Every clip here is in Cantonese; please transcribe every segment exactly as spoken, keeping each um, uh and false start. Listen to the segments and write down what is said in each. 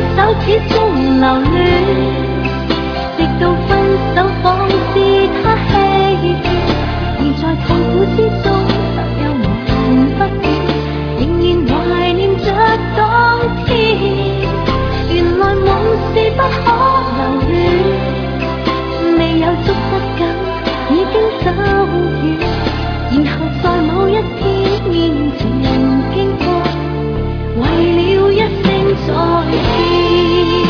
手始終留戀，直到分手仿是他欺騙，而在痛苦之中卻又忘不掉，仍然懷念着當天。原來往事不可留戀，未有捉得緊已經走遠，然後在某一天面前經過，為了一聲再見。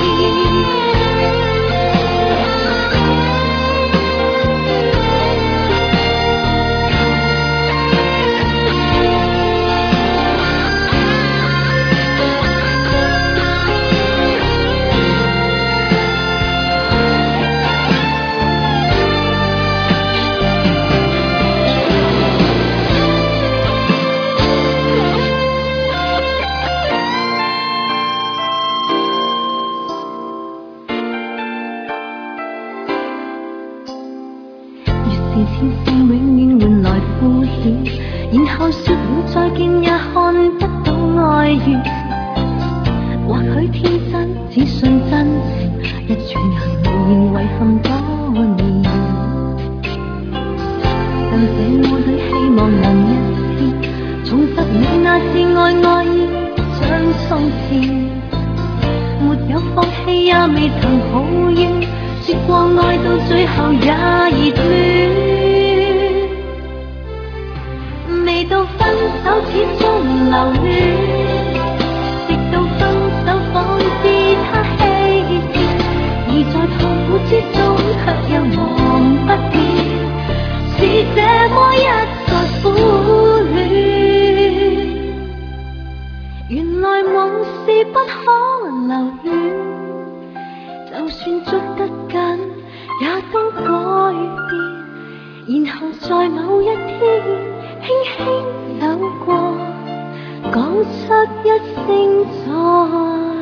千聲永遠換來敷衍，然後說了再見也看不到愛緣。或許天真只信真誠，一轉眼無言遺憾多年。但這愛侶希望能一天重拾你那至愛愛意，像從前沒有放棄也未曾抱怨，說過愛到最後也熱戀。未到分手始終留戀，直到分手仿是他欺騙，而在痛苦之中卻又忘不掉，是這麼一再苦戀。原來往事不可留戀，就算捉得緊也都改變，然後在某一天輕輕走過，講出一聲再